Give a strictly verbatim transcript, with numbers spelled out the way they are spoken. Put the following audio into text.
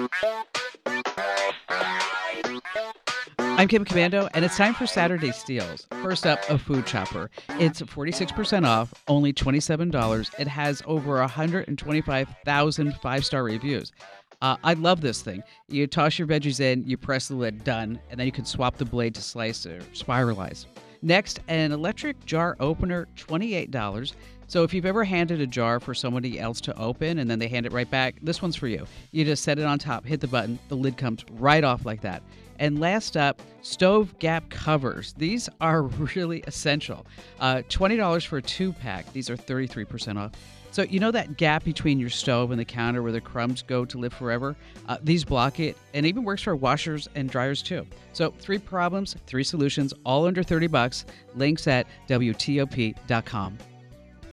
I'm Kim Commando, and it's time for Saturday Steals. First up, a food chopper. It's forty-six percent off, only twenty-seven dollars. It has over one hundred twenty-five thousand five-star reviews. Uh, I love this thing. You toss your veggies in, you press the lid, done, and then you can swap the blade to slice or spiralize. Next, an electric jar opener, twenty-eight dollars. So if you've ever handed a jar for somebody else to open and then they hand it right back, this one's for you. You just set it on top, hit the button, the lid comes right off like that. And last up, stove gap covers. These are really essential. Uh, twenty dollars for a two-pack. These are thirty-three percent off. So you know that gap between your stove and the counter where the crumbs go to live forever? Uh, these block it, and even works for washers and dryers too. So three problems, three solutions, all under thirty bucks. Links at W T O P dot com.